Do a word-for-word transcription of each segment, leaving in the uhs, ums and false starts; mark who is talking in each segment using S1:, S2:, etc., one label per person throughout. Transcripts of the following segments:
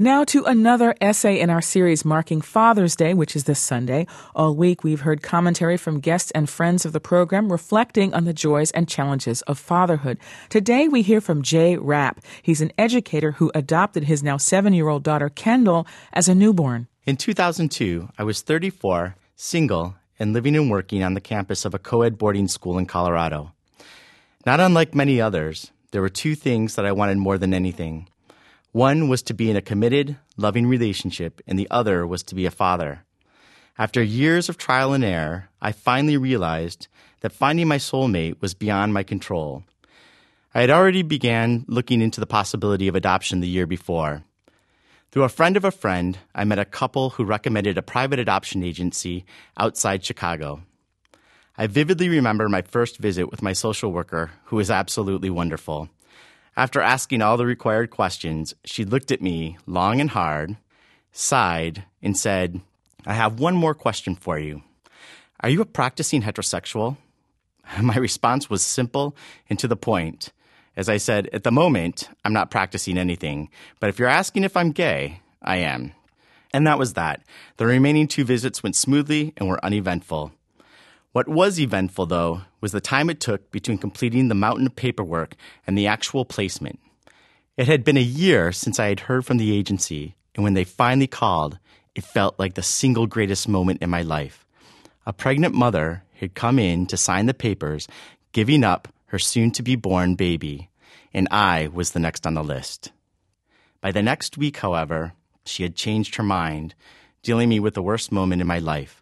S1: Now to another essay in our series marking Father's Day, which is this Sunday. All week we've heard commentary from guests and friends of the program reflecting on the joys and challenges of fatherhood. Today we hear from Jay Rapp. He's an educator who adopted his now seven-year-old daughter Kendall as a newborn.
S2: In two thousand two, I was thirty-four, single, and living and working on the campus of a co-ed boarding school in Colorado. Not unlike many others, there were two things that I wanted more than anything. One was to be in a committed, loving relationship, and the other was to be a father. After years of trial and error, I finally realized that finding my soulmate was beyond my control. I had already began looking into the possibility of adoption the year before. Through a friend of a friend, I met a couple who recommended a private adoption agency outside Chicago. I vividly remember my first visit with my social worker, who was absolutely wonderful. After asking all the required questions, she looked at me long and hard, sighed, and said, "I have one more question for you. Are you a practicing heterosexual?" My response was simple and to the point. As I said, at the moment, I'm not practicing anything, but if you're asking if I'm gay, I am. And that was that. The remaining two visits went smoothly and were uneventful. What was eventful, though, was the time it took between completing the mountain of paperwork and the actual placement. It had been a year since I had heard from the agency, and when they finally called, it felt like the single greatest moment in my life. A pregnant mother had come in to sign the papers, giving up her soon-to-be-born baby, and I was the next on the list. By the next week, however, she had changed her mind, dealing me with the worst moment in my life.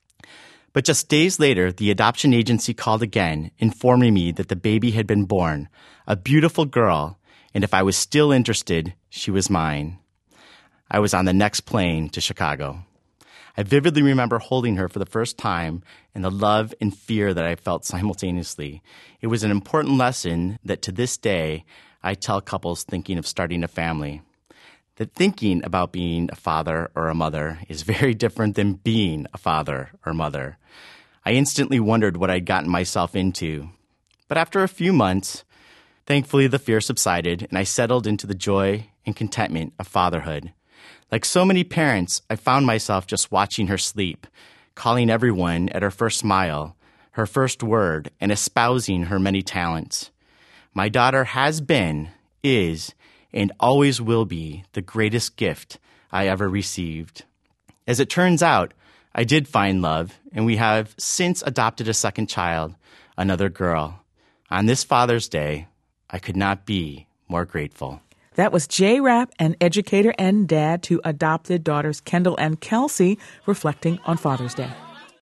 S2: But just days later, the adoption agency called again, informing me that the baby had been born, a beautiful girl, and if I was still interested, she was mine. I was on the next plane to Chicago. I vividly remember holding her for the first time and the love and fear that I felt simultaneously. It was an important lesson that to this day, I tell couples thinking of starting a family. That thinking about being a father or a mother is very different than being a father or mother. I instantly wondered what I'd gotten myself into. But after a few months, thankfully the fear subsided and I settled into the joy and contentment of fatherhood. Like so many parents, I found myself just watching her sleep, calling everyone at her first smile, her first word, and espousing her many talents. My daughter has been, is, and always will be the greatest gift I ever received. As it turns out, I did find love, and we have since adopted a second child, another girl. On this Father's Day, I could not be more grateful.
S1: That was Jay Rapp, an educator and dad to adopted daughters Kendall and Kelsey, reflecting on Father's Day.